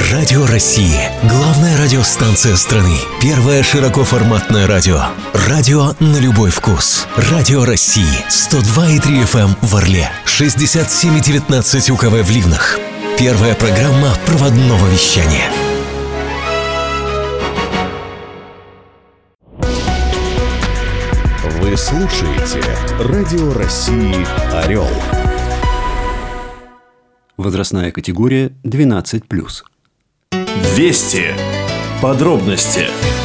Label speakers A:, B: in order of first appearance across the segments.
A: Радио России. Главная радиостанция страны. Первое широкоформатное радио. Радио на любой вкус. Радио России. 102,3 FM в Орле. 67,19 УКВ в Ливнах. Первая программа проводного вещания.
B: Вы слушаете Радио России «Орел».
C: Возрастная категория 12+.
B: Вести. Подробности.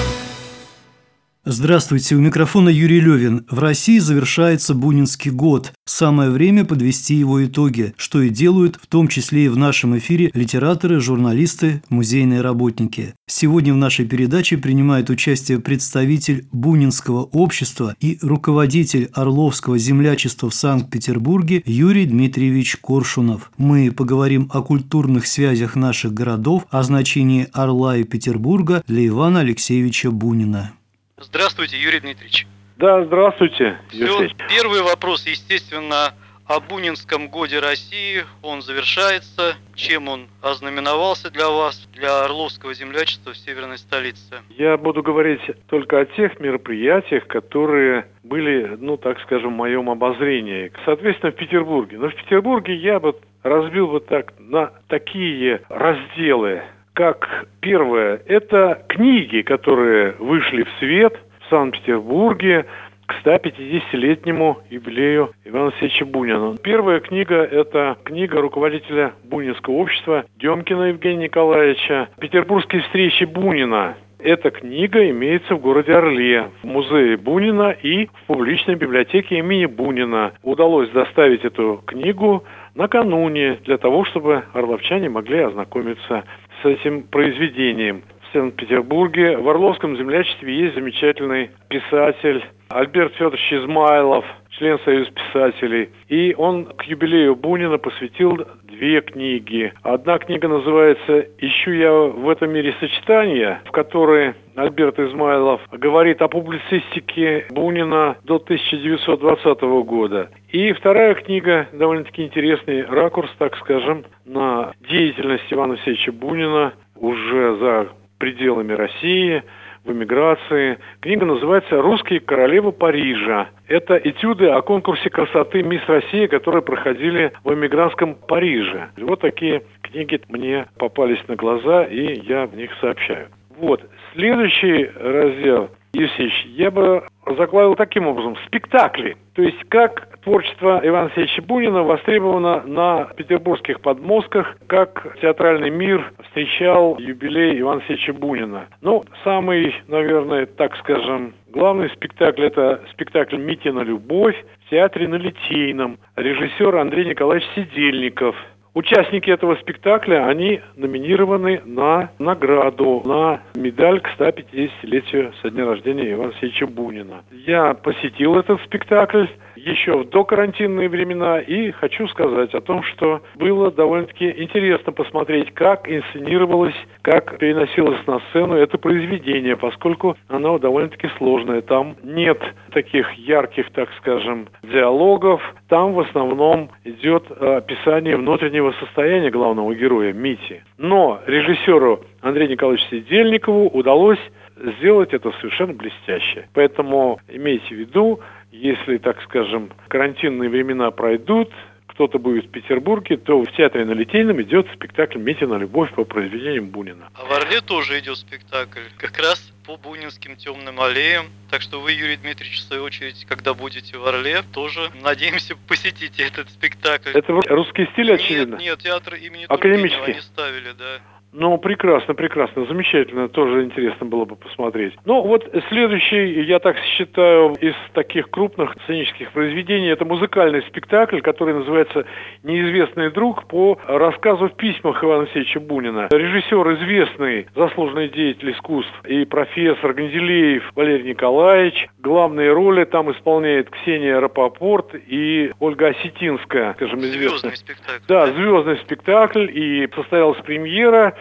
D: Здравствуйте, у микрофона Юрий Левин. В России завершается Бунинский год. Самое время подвести его итоги, что и делают, в том числе и в нашем эфире, литераторы, журналисты, музейные работники. Сегодня в нашей передаче принимает участие представитель Бунинского общества и руководитель Орловского землячества в Санкт-Петербурге Юрий Дмитриевич Коршунов. Мы поговорим о культурных связях наших городов, о значении Орла и Петербурга для Ивана Алексеевича Бунина.
E: Здравствуйте, Юрий Дмитриевич.
F: Да, здравствуйте, Юрий.
E: Первый вопрос, естественно, о Бунинском годе России. Он завершается. Чем он ознаменовался для вас, для Орловского землячества в северной столице?
F: Я буду говорить только о тех мероприятиях, которые были, так скажем, в моем обозрении. Соответственно, в Петербурге. Но в Петербурге я бы разбил так на такие разделы. Как первое, это книги, которые вышли в свет в Санкт-Петербурге к 150-летнему юбилею Ивана Алексеевича Бунина. Первая книга – это книга руководителя Бунинского общества Демкина Евгения Николаевича «Петербургские встречи Бунина». Эта книга имеется в городе Орле, в музее Бунина и в публичной библиотеке имени Бунина. Удалось доставить эту книгу накануне для того, чтобы орловчане могли ознакомиться с этим произведением. В Санкт-Петербурге в Орловском землячестве есть замечательный писатель Альберт Федорович Измайлов, член Союза писателей. И он к юбилею Бунина посвятил 2 книги. Одна книга называется «Ищу я в этом мире сочетания», в которой Альберт Измайлов говорит о публицистике Бунина до 1920 года. И вторая книга, довольно-таки интересный ракурс, так скажем, на деятельность Ивана Алексеевича Бунина уже за пределами России, в эмиграции. Книга называется «Русские королевы Парижа». Это этюды о конкурсе красоты «Мисс Россия», которые проходили в эмигрантском Париже. Вот такие книги мне попались на глаза, и я в них сообщаю. Следующий раздел, Евсеевич, я бы закладывал таким образом. Спектакли. То есть, как творчество Ивана Алексеевича Бунина востребовано на петербургских подмостках, как театральный мир встречал юбилей Ивана Алексеевича Бунина. Самый, наверное, так скажем, главный спектакль – это спектакль «Митина любовь» в театре на Литейном. Режиссер Андрей Николаевич Сидельников. Участники этого спектакля, они номинированы на награду, на медаль к 150-летию со дня рождения Ивана Алексеевича Бунина. Я посетил этот спектакль еще в докарантинные времена и хочу сказать о том, что было довольно-таки интересно посмотреть, как инсценировалось, как переносилось на сцену это произведение, поскольку оно довольно-таки сложное. Там нет таких ярких, так скажем, диалогов. Там в основном идет описание внутреннего состояния главного героя Мити. Но режиссеру Андрею Николаевичу Сидельникову удалось сделать это совершенно блестяще. Поэтому имейте в виду, если, так скажем, карантинные времена пройдут, кто-то будет в Петербурге, то в театре на Литейном идет спектакль «Митина любовь» по произведениям Бунина.
E: А в Орле тоже идет спектакль, как раз по бунинским темным аллеям. Так что вы, Юрий Дмитриевич, в свою очередь, когда будете в Орле, тоже, надеемся, посетите этот спектакль.
F: Это русский стиль, очевидно?
E: Нет, театр имени
F: Академический.
E: Тургенева они ставили, да.
F: Прекрасно, замечательно, тоже интересно было бы посмотреть. Следующий, я так считаю, из таких крупных сценических произведений, это музыкальный спектакль, который называется «Неизвестный друг» по рассказу в письмах Ивана Алексеевича Бунина. Режиссер известный, заслуженный деятель искусств и профессор Гнеделеев Валерий Николаевич. Главные роли там исполняет Ксения Рапопорт и Ольга Осетинская, скажем, известная.
E: Звездный спектакль.
F: Да, звездный спектакль, и состоялась премьера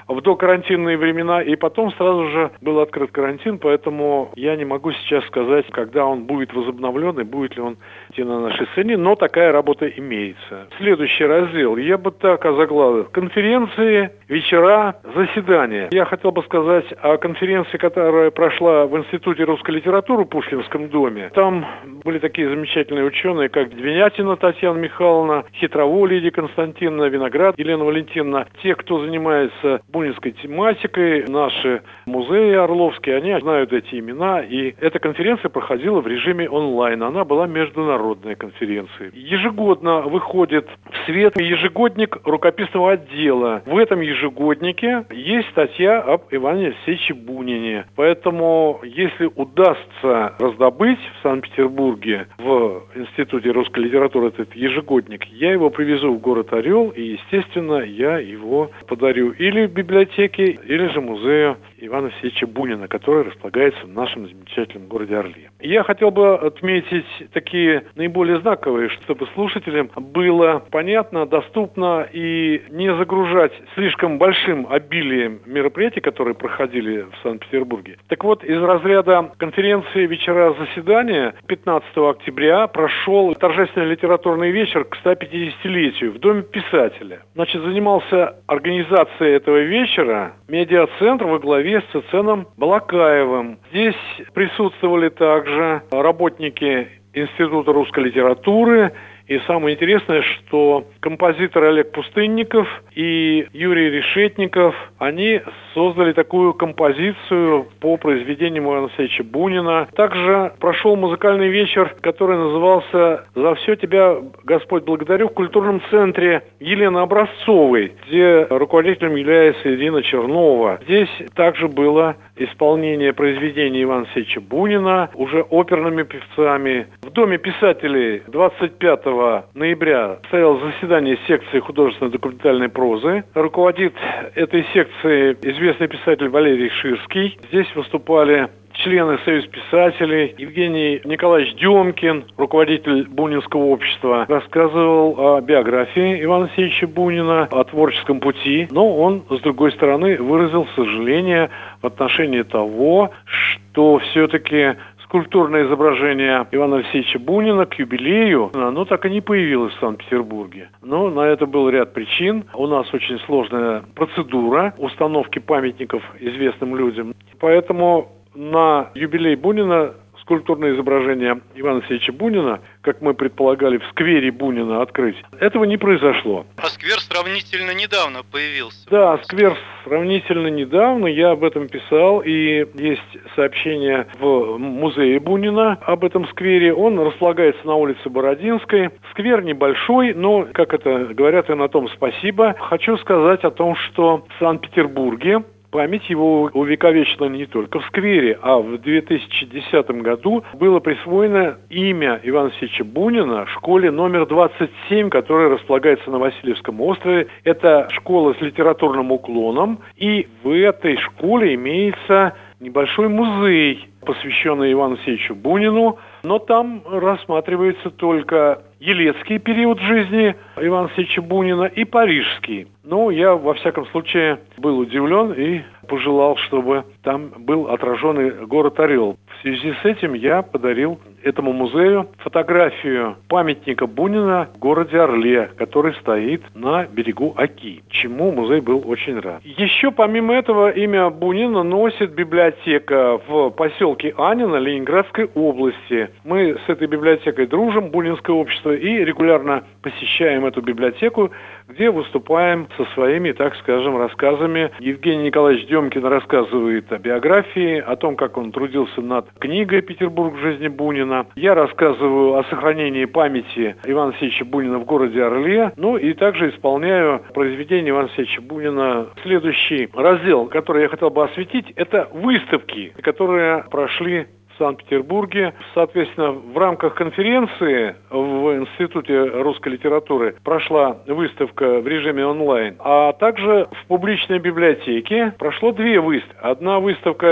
F: в докарантинные времена, и потом сразу же был открыт карантин, поэтому я не могу сейчас сказать, когда он будет возобновлен и будет ли он идти на нашей сцене, но такая работа имеется. Следующий раздел я бы так озаглавил: конференции, вечера, заседания. Я хотел бы сказать о конференции, которая прошла в Институте русской литературы в Пушкинском доме. Там были такие замечательные ученые, как Двинятина Татьяна Михайловна, Хитрово Лидия Константиновна, Виноград Елена Валентиновна. Те, кто занимается бунинской тематикой, наши музеи орловские, они знают эти имена. И эта конференция проходила в режиме онлайн. Она была международной конференцией. Ежегодно выходит в свет ежегодник рукописного отдела. В этом ежегоднике есть статья об Иване Алексеевиче Бунине. Поэтому, если удастся раздобыть в Санкт-Петербурге в Институте русской литературы этот ежегодник, я его привезу в город Орел, и, естественно, я его подарю или в библиотеке, или же музею Ивана Алексеевича Бунина, который располагается в нашем замечательном городе Орле. Я хотел бы отметить такие наиболее знаковые, чтобы слушателям было понятно, доступно и не загружать слишком большим обилием мероприятий, которые проходили в Санкт-Петербурге. Так вот, из разряда конференции «Вечера заседания» 15 октября прошел торжественный литературный вечер к 150-летию в Доме писателя. Значит, занимался организацией этого вечера медиацентр во главе с Циценом Балакаевым. Здесь присутствовали также работники Института русской литературы. И самое интересное, что композитор Олег Пустынников и Юрий Решетников, они создали такую композицию по произведениям Ивана Алексеевича Бунина. Также прошел музыкальный вечер, который назывался «За все тебя, Господь, благодарю» в культурном центре Елены Образцовой, где руководителем является Ирина Чернова. Здесь также было исполнение произведений Ивана Алексеевича Бунина уже оперными певцами. В Доме писателей 25 ноября состоялось заседание секции художественной документальной прозы. Руководит этой секцией известный писатель Валерий Ширский. Здесь выступали члены Союза писателей. Евгений Николаевич Демкин, руководитель Бунинского общества, рассказывал о биографии Ивана Алексеевича Бунина, о творческом пути. Но он, с другой стороны, выразил сожаление в отношении того, что все-таки скульптурное изображение Ивана Алексеевича Бунина к юбилею, оно так и не появилось в Санкт-Петербурге. Но на это был ряд причин. У нас очень сложная процедура установки памятников известным людям. Поэтому на юбилей Бунина скульптурное изображение Ивана Алексеевича Бунина, как мы предполагали, в сквере Бунина открыть, этого не произошло.
E: А сквер сравнительно недавно появился.
F: Да, сквер сравнительно недавно, я об этом писал, и есть сообщение в музее Бунина об этом сквере. Он располагается на улице Бородинской. Сквер небольшой, но, как это говорят, и на том спасибо. Хочу сказать о том, что в Санкт-Петербурге память его увековечена не только в сквере, а в 2010 году было присвоено имя Ивана Алексеевича Бунина школе номер 27, которая располагается на Васильевском острове. Это школа с литературным уклоном, и в этой школе имеется небольшой музей, посвященный Ивану Алексеевичу Бунину, но там рассматривается только елецкий период жизни Ивана Алексеевича Бунина и парижский. Но я, во всяком случае, был удивлен и пожелал, чтобы там был отражен и город Орел. В связи с этим я подарил этому музею фотографию памятника Бунина в городе Орле, который стоит на берегу Оки, чему музей был очень рад. Еще помимо этого имя Бунина носит библиотека в поселке Анино Ленинградской области. Мы с этой библиотекой дружим, Бунинское общество, и регулярно посещаем эту библиотеку, где выступаем со своими, так скажем, рассказами. Евгений Николаевич Демкин рассказывает о биографии, о том, как он трудился над книгой «Петербург в жизни Бунина». Я рассказываю о сохранении памяти Ивана Алексеевича Бунина в городе Орле. Ну и также исполняю произведение Ивана Алексеевича Бунина. Следующий раздел, который я хотел бы осветить, это выставки, которые прошли в Санкт-Петербурге. Соответственно, в рамках конференции в Институте русской литературы прошла выставка в режиме онлайн, а также в публичной библиотеке прошло две выставки. Одна выставка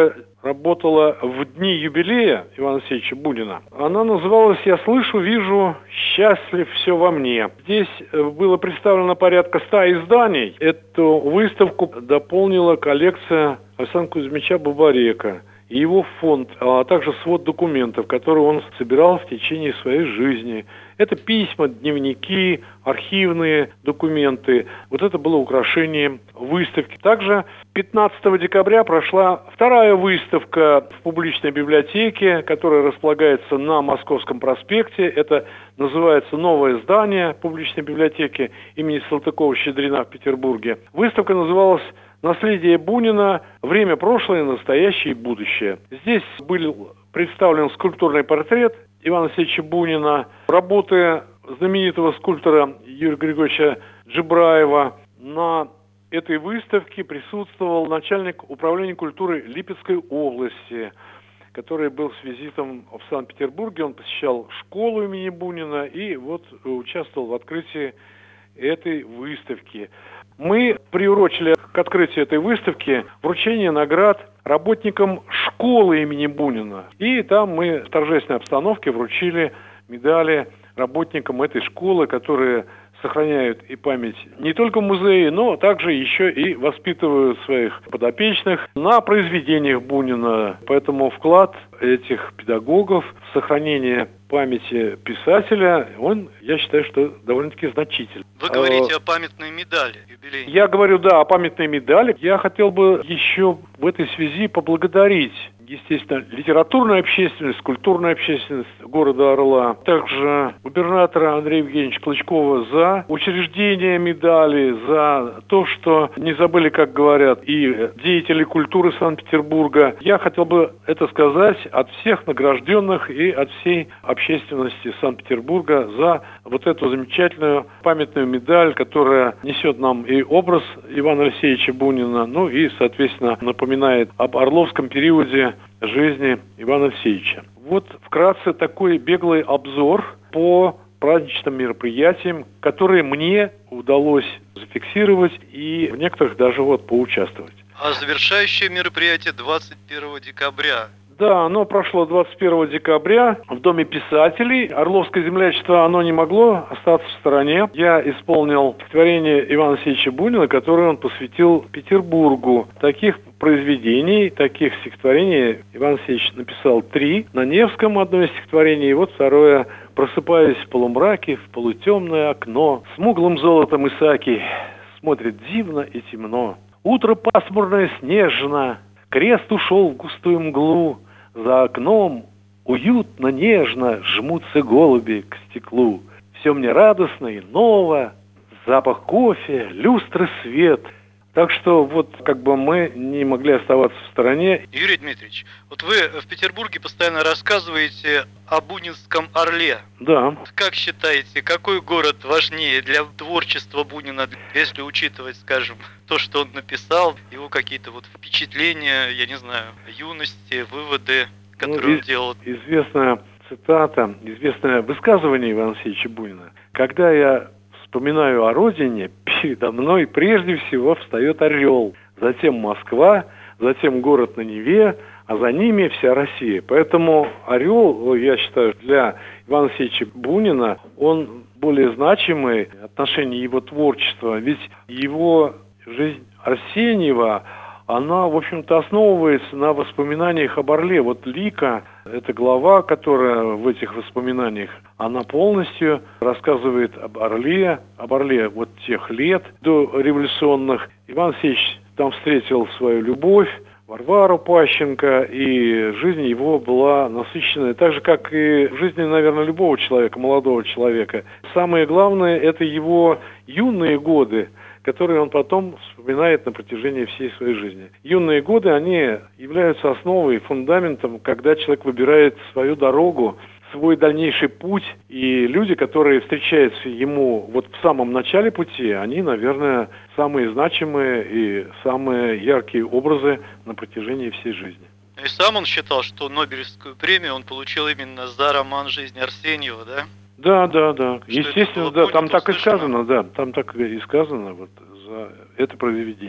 F: работала в дни юбилея Ивана Алексеевича Бунина. Она называлась «Я слышу, вижу, счастлив все во мне». Здесь было представлено порядка 100 изданий. Эту выставку дополнила коллекция Александра Кузьмича Бабарека и его фонд, а также свод документов, которые он собирал в течение своей жизни. Это письма, дневники, архивные документы. Вот это было украшением выставки. Также 15 декабря прошла вторая выставка в публичной библиотеке, которая располагается на Московском проспекте. Это называется «Новое здание публичной библиотеки имени Салтыкова-Щедрина в Петербурге». Выставка называлась «Наследие Бунина. Время, прошлое, настоящее и будущее». Здесь был представлен скульптурный портрет Ивана Алексеевича Бунина, работы знаменитого скульптора Юрия Григорьевича Джибраева. На этой выставке присутствовал начальник управления культуры Липецкой области, который был с визитом в Санкт-Петербурге. Он посещал школу имени Бунина и вот участвовал в открытии этой выставки. Мы приурочили к открытию этой выставки вручение наград работникам школы имени Бунина. И там мы в торжественной обстановке вручили медали работникам этой школы, которые сохраняют и память не только в музее, но также еще и воспитывают своих подопечных на произведениях Бунина. Поэтому вклад этих педагогов в сохранение памяти писателя, он, я считаю, что довольно-таки значительный.
E: Вы говорите о памятной медали юбилейной.
F: Я говорю, да, о памятной медали. Я хотел бы еще в этой связи поблагодарить, естественно, литературную общественность, культурную общественность города Орла, также губернатора Андрея Евгеньевича Клычкова за учреждение медали, за то, что не забыли, как говорят, и деятели культуры Санкт-Петербурга. Я хотел бы это сказать от всех награжденных и от всей общественности Санкт-Петербурга за вот эту замечательную памятную медаль, которая несет нам и образ Ивана Алексеевича Бунина, ну и, соответственно, напоминает об орловском периоде жизни Ивана Алексеевича. Вот вкратце такой беглый обзор по праздничным мероприятиям, которые мне удалось зафиксировать и в некоторых даже вот поучаствовать.
E: А завершающее мероприятие 21 декабря.
F: Да, оно прошло 21 декабря в Доме писателей. Орловское землячество, оно не могло остаться в стороне. Я исполнил стихотворение Ивана Алексеевича Бунина, которое он посвятил Петербургу. Таких произведений, таких стихотворений Иван Алексеевич написал 3. На Невском одно из стихотворений, и вот второе. «Просыпаясь в полумраке, в полутемное окно, смуглым золотом Исаки смотрит дивно и темно. Утро пасмурное, снежно, крест ушел в густую мглу, за окном уютно, нежно жмутся голуби к стеклу. Все мне радостно и ново, запах кофе, люстры, свет». Так что вот как бы мы не могли оставаться в стороне.
E: Юрий Дмитриевич, вот вы в Петербурге постоянно рассказываете о Бунинском Орле.
F: Да.
E: Как считаете, какой город важнее для творчества Бунина, если учитывать, скажем, то, что он написал, его какие-то вот впечатления, я не знаю, юности, выводы, которые он делал?
F: Известная цитата, известное высказывание Ивана Алексеевича Бунина. Когда я вспоминаю о родине, передо мной прежде всего встает орел, затем Москва, затем город на Неве, а за ними вся Россия. Поэтому орел, я считаю, для Ивана Алексеевича Бунина, он более значимый в отношении его творчества, ведь его жизнь Арсеньева, она, в общем-то, основывается на воспоминаниях об Орле. Вот «Лика» — это глава, которая в этих воспоминаниях, она полностью рассказывает об Орле вот тех лет дореволюционных. Иван Алексеевич там встретил свою любовь, Варвару Пащенко, и жизнь его была насыщенная, так же, как и в жизни, наверное, любого человека, молодого человека. Самое главное — это его юные годы, которые он потом вспоминает на протяжении всей своей жизни. Юные годы, они являются основой, фундаментом, когда человек выбирает свою дорогу, свой дальнейший путь, и люди, которые встречаются ему вот в самом начале пути, они, наверное, самые значимые и самые яркие образы на протяжении всей жизни.
E: И сам он считал, что Нобелевскую премию он получил именно за роман «Жизнь Арсеньева», да?
F: Да. Естественно, да, там так и сказано, вот за это произведение.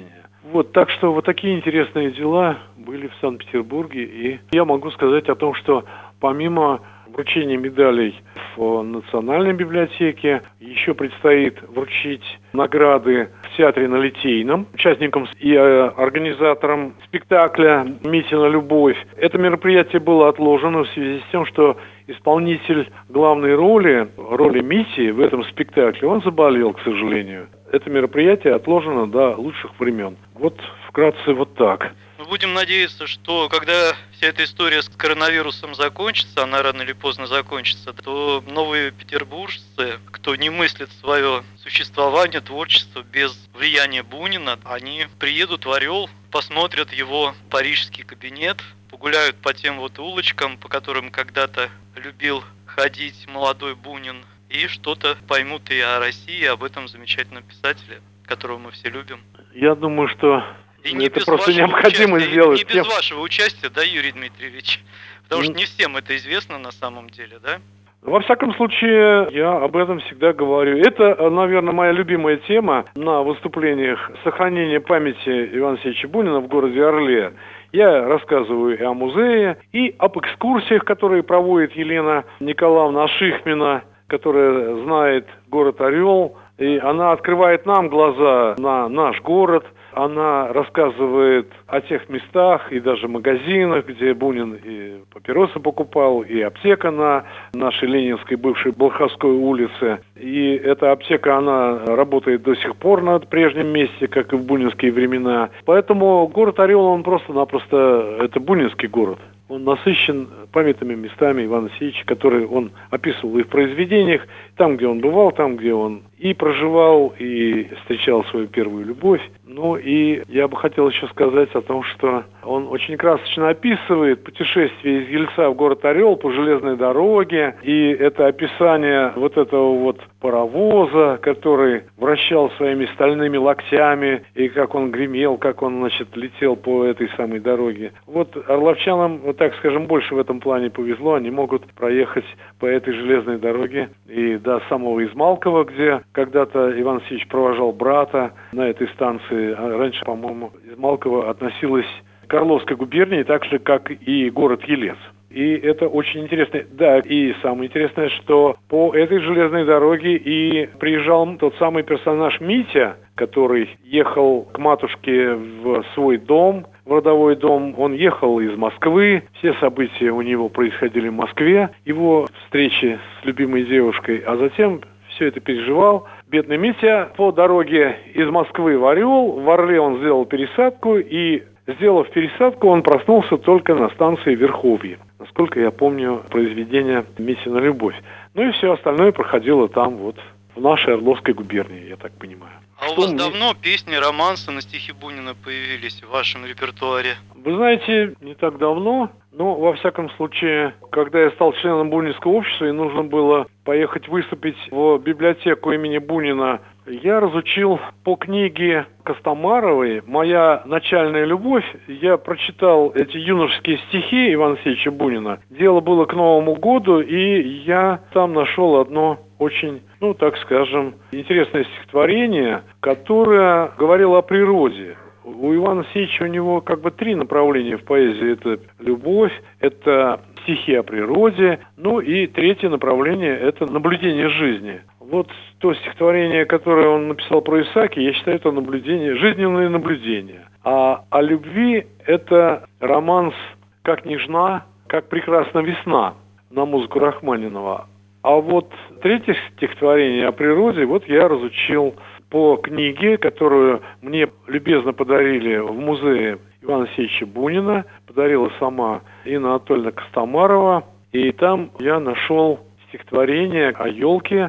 F: Вот, так что вот такие интересные дела были в Санкт-Петербурге. И я могу сказать о том, что помимо вручения медалей в Национальной библиотеке, еще предстоит вручить награды в театре на Литейном участникам и организаторам спектакля «Митина любовь». Это мероприятие было отложено в связи с тем, что исполнитель главной роли Мити в этом спектакле, он заболел, к сожалению. Это мероприятие отложено до лучших времен. Вот вкратце вот так.
E: Будем надеяться, что когда вся эта история с коронавирусом закончится, она рано или поздно закончится, то новые петербуржцы, кто не мыслит свое существование, творчество без влияния Бунина, они приедут в Орел, посмотрят его парижский кабинет, погуляют по тем вот улочкам, по которым когда-то любил ходить молодой Бунин, и что-то поймут и о России, и об этом замечательном писателе, которого мы все любим.
F: Я думаю, что
E: и не
F: это
E: без
F: просто необходимо
E: участия,
F: сделать.
E: Не без вашего участия, да, Юрий Дмитриевич? Потому что не всем это известно на самом деле, да?
F: Во всяком случае, я об этом всегда говорю. Это, наверное, моя любимая тема на выступлениях сохранения памяти Ивана Алексеевича Бунина в городе Орле. Я рассказываю и о музее, и об экскурсиях, которые проводит Елена Николаевна Ашихмина, которая знает город Орел, и она открывает нам глаза на наш город. Она рассказывает о тех местах и даже магазинах, где Бунин и папиросы покупал, и аптека на нашей Ленинской бывшей Болховской улице. И эта аптека, она работает до сих пор на прежнем месте, как и в бунинские времена. Поэтому город Орел, он просто-напросто, это бунинский город. Он насыщен памятными местами Ивана Алексеевича, которые он описывал и в произведениях, там, где он бывал, там, где он и проживал, и встречал свою первую любовь. Ну и я бы хотел еще сказать о том, что он очень красочно описывает путешествие из Ельца в город Орел по железной дороге. И это описание вот этого вот паровоза, который вращал своими стальными локтями, и как он гремел, как он, значит, летел по этой самой дороге. Вот орловчанам, вот так скажем, больше в этом плане повезло. Они могут проехать по этой железной дороге и до самого Измалкова, где когда-то Иван Алексеевич провожал брата на этой станции. А раньше, по-моему, Измалково относилось к Орловской губернии, так же, как и город Елец. И это очень интересно. Да, и самое интересное, что по этой железной дороге и приезжал тот самый персонаж Митя, который ехал к матушке в свой дом, в родовой дом. Он ехал из Москвы. Все события у него происходили в Москве. Его встречи с любимой девушкой. А затем все это переживал бедный Митя по дороге из Москвы в Орел. В Орле он сделал пересадку, и, сделав пересадку, он проснулся только на станции Верховье. Насколько я помню произведение «Митина любовь». Ну и все остальное проходило там вот, в нашей Орловской губернии, я так понимаю.
E: А у вас давно песни, романсы на стихи Бунина появились в вашем репертуаре?
F: Вы знаете, не так давно, но во всяком случае, когда я стал членом Бунинского общества и нужно было поехать выступить в библиотеку имени Бунина, я разучил по книге Костомаровой «Моя начальная любовь». Я прочитал эти юношеские стихи Ивана Алексеевича Бунина. Дело было к Новому году, и я там нашел одно очень, ну, так скажем, интересное стихотворение, которое говорило о природе. У Ивана Алексеевича у него как бы три направления в поэзии. Это любовь, это стихи о природе, ну и третье направление – это наблюдение жизни. Вот то стихотворение, которое он написал про Исааки, я считаю, это наблюдение, жизненные наблюдения. А о любви – это романс «Как нежна, как прекрасна весна» на музыку Рахманинова. А вот третье стихотворение о природе вот я разучил по книге, которую мне любезно подарили в музее Ивана Алексеевича Бунина. Подарила сама Инна Анатольевна Костомарова. И там я нашел стихотворение о елке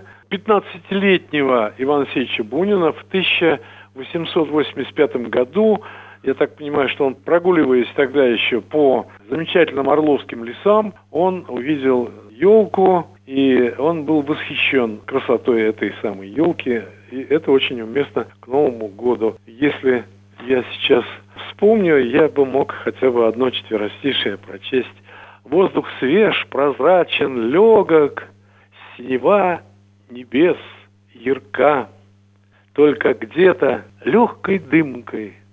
F: 15-летнего Ивана Алексеевича Бунина в 1885 году. Я так понимаю, что он, прогуливаясь тогда еще по замечательным орловским лесам, он увидел елку, и он был восхищен красотой этой самой елки. И это очень уместно к Новому году. Если я сейчас вспомню, я бы мог хотя бы одно четверостишее прочесть. Воздух свеж, прозрачен, легок, синева небес ярка. Только где-то легкой дымкой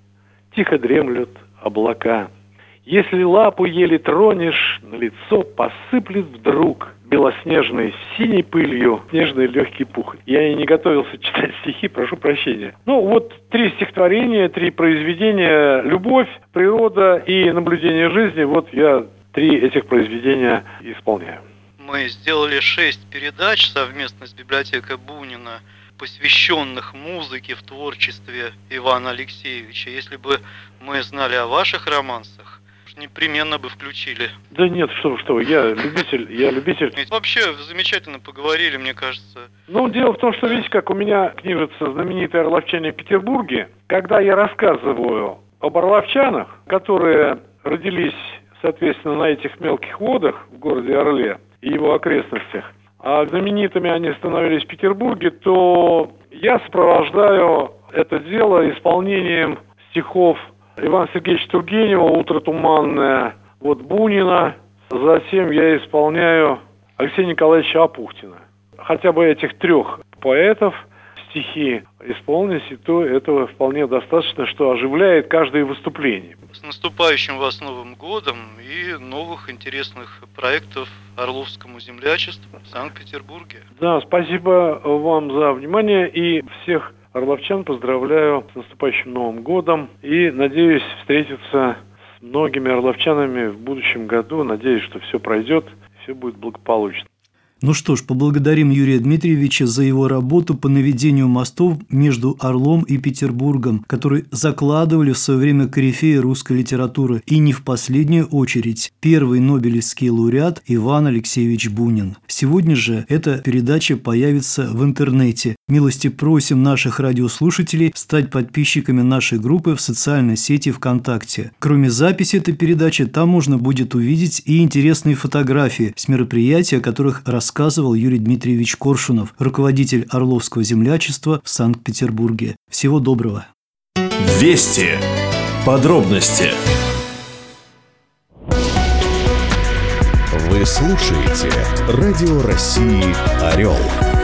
F: тихо дремлют облака. Если лапу еле тронешь, на лицо посыплет вдруг белоснежной синей пылью нежный легкий пух. Я и не готовился читать стихи, прошу прощения. Ну вот 3 стихотворения, 3 произведения: «Любовь», «Природа» и «Наблюдение жизни». Вот я 3 этих произведения исполняю.
E: Мы сделали 6 передач совместно с библиотекой Бунина, посвященных музыке в творчестве Ивана Алексеевича. Если бы мы знали о ваших романсах, непременно бы включили.
F: Да нет, что вы, я любитель.
E: Ведь вообще замечательно поговорили, мне кажется.
F: Ну, дело в том, что, видите, как у меня книжица «Знаменитые орловчане в Петербурге», когда я рассказываю об орловчанах, которые родились, соответственно, на этих мелких водах в городе Орле и его окрестностях, а знаменитыми они становились в Петербурге, то я сопровождаю это дело исполнением стихов Ивана Сергеевича Тургенева «Утро туманное», Бунина. Затем я исполняю Алексея Николаевича Апухтина. Хотя бы этих 3 поэтов стихи исполнить, и то этого вполне достаточно, что оживляет каждое выступление.
E: С наступающим вас Новым годом и новых интересных проектов Орловскому землячеству в Санкт-Петербурге.
F: Да, спасибо вам за внимание, и всех орловчан поздравляю с наступающим Новым годом и надеюсь встретиться с многими орловчанами в будущем году. Надеюсь, что все пройдет, все будет благополучно.
D: Ну что ж, поблагодарим Юрия Дмитриевича за его работу по наведению мостов между Орлом и Петербургом, которые закладывали в свое время корифеи русской литературы, и не в последнюю очередь первый нобелевский лауреат Иван Алексеевич Бунин. Сегодня же эта передача появится в интернете. Милости просим наших радиослушателей стать подписчиками нашей группы в социальной сети ВКонтакте. Кроме записи этой передачи, там можно будет увидеть и интересные фотографии с мероприятий, о которых рассказывал Юрий Дмитриевич Коршунов, руководитель Орловского землячества в Санкт-Петербурге. Всего доброго.
B: Вести. Подробности.
A: Вы слушаете Радио России «Орел».